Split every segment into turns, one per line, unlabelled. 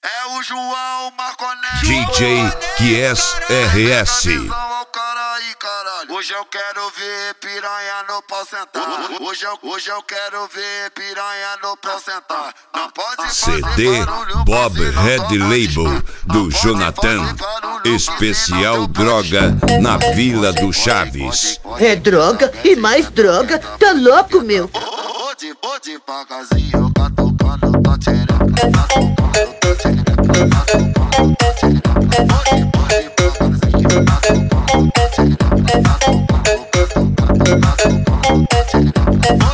É o João Marconete,
DJ Kies RS.
Hoje eu quero ver piranha no pau sentar. Hoje eu quero ver piranha no pau sentar. Não pode
CD Bob Red Label do Jonathan. Especial droga na Vila do Chaves.
É droga e mais droga, tá louco, meu?
Pode devagarzinho, catucando tua tchereca, catucando tua tchereca, catucando tua tchereca. Pode devagarzinho, catucando tua tchereca, catucando tua tchereca.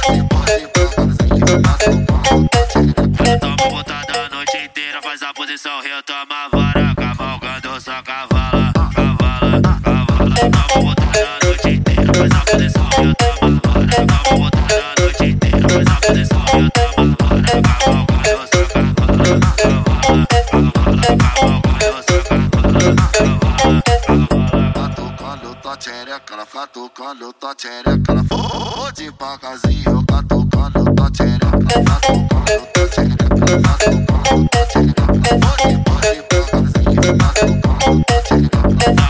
Toma botada a noite inteira, faz a posição, retoma a vara, cavalgando só cavala, cavala, cavala. Toma botada a noite inteira, faz a posição, retoma a vara, toma botada a noite inteira, faz a posição, retoma a vara, cavalgando só cavala, cavala, cavala, cavalgando só cavala, cavala, cavala.
Catucando tua tchereca, ela catucando tua tchereca, ela foi devagarzinho, catucando tua tchereca, catucando tua tchereca, catucando tua tchereca. Pode devagarzinho, catucando tua tchereca.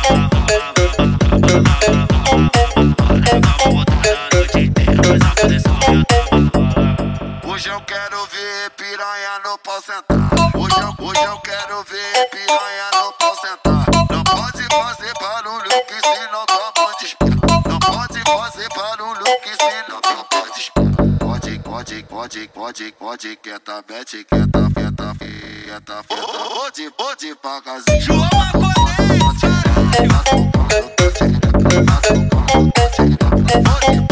Hoje eu quero ver piranha no pau sentar. Hoje eu quero ver piranha no pau sentar. Não pode fazer barulho que senão toma desespero. Não pode fazer barulho que senão toma desespero. Pode, quieta, mete, quieta, feta, feta, feta. Pode devagarzinho.
João Marconete,
Catucando tua tchereca, catucando tua tchereca.